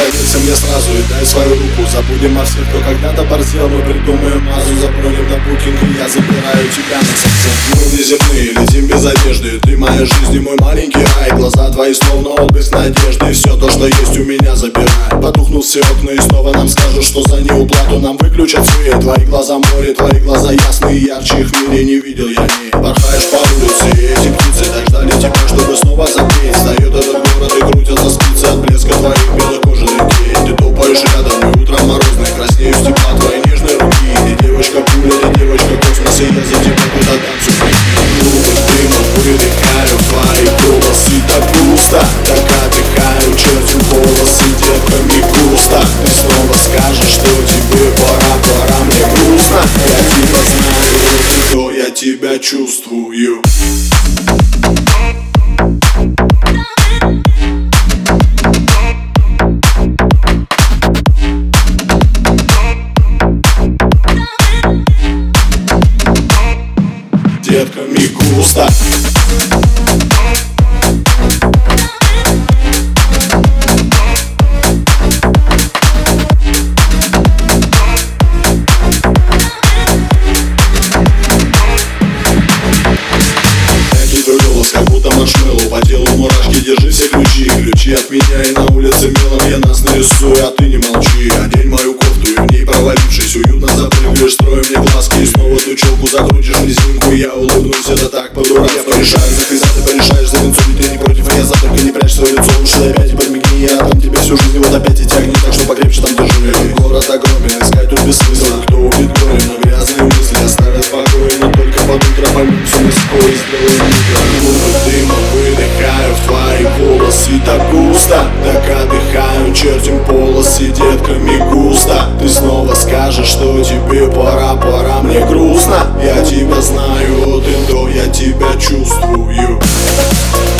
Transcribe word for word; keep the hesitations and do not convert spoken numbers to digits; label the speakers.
Speaker 1: Доверься мне сразу и дай свою руку. Забудем о всех, кто когда-то борзел. Мы придумаем мазу, запрыгнем на букинг, и я забираю тебя на совсем. Мы внеземные, летим без одежды. Ты моя жизнь и мой маленький рай. Глаза твои словно отблеск надежды. Все то, что есть у меня, забирай. Потухнут все окна и снова нам скажут, что за неуплату нам выключат свет. Твои глаза море, твои глаза ясные, ярче их в мире не видел я не. Порхаешь по улице, и эти птицы так ждали тебя, чтобы снова запеть. Встает этот город и крутятся спицы от блеска твоих белокожих кей. Ты топаешь рядом, и утром морозный, краснею с тепла твоей нежной руки. Ты девочка пуля, ты девочка космос, и я за тебя куда танцую. Клубы дыма выдыхаю твои волосы, так густо, так отдыхаю, чертим волосы, девками густо. Ты снова скажешь, что тебе пора, пора, мне грустно. Я тебя знаю, что я тебя чувствую. Детками густо. Как будто маршмеллоу, по телу мурашки, держи все ключи. Ключи от меня, и на улице мелом я нас нарисую, а ты не молчи. Одень мою кофту, и в ней провалившись, уютно запрыгаешь, строй мне глазки. И снова ту челку закрутишь резинку, я улыбнусь, это так по-дурацки. Я порешаю за хриза, ты порешаешь за венцу, и ты не против, а я за, только не прячь свое лицо. Лучше опять и подмигни, я дам тебе всю жизнь, и вот опять и тягни, так что покрепче там держи. Город огромен, искать тут бессмысленно. Кто убит горе, но грязные мысли оставят в покое, но только под утро поймем все легко и сделаем микро. Дымом выдыхаю в твои волосы, так густо, так отдыхаю, чертим полосы, детками густо. Ты снова скажешь, что тебе пора, пора, мне грустно. Я тебя знаю, от и до, я тебя чувствую.